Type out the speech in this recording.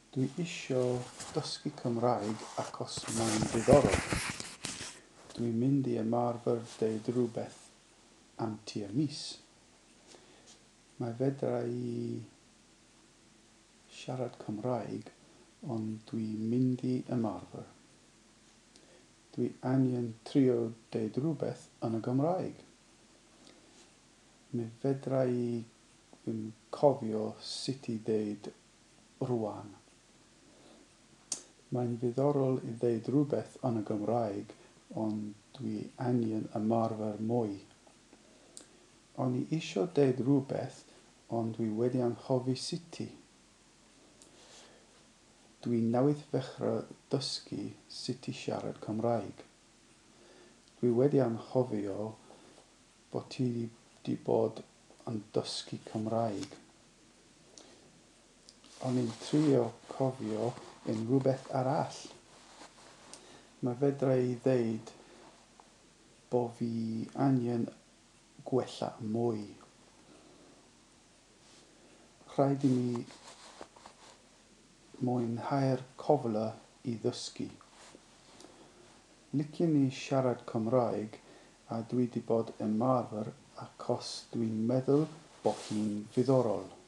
Dwi isio dysgu Cymraeg achos mae'n ddiddorol. Dwi'n mynd i ymarfer deud rhywbeth am tua mis. Mae fedra i siarad Cymraeg, ond dwi'n mynd i ymarfer. Dwi angen trio deud rhywbeth yn y Gymraeg. Mi fedra i ddim cofio sut i deud rwan. Mae'n ddiddorol i ddeud rhywbeth yn y Gymraeg, ond dwi angen ymarfer mwy. O'n i isio deud rhywbeth, ond dwi wedi anghofio sut i. Dwi newydd ddechrau dysgu sut i siarad Cymraeg. Dwi wedi anghofio bod ti wedi bod yn dysgu Cymraeg. O'n i'n trio cofio rhywbeth arall. Mae fedra i ddeud bod fi angen gwella mwy. Rhaid i mi mwynhau'r cyfle i ddysgu. Liciwn i siarad Cymraeg a dwi wedi bod yn ymarfer achos dwi'n meddwl bod hi'n ddiddorol.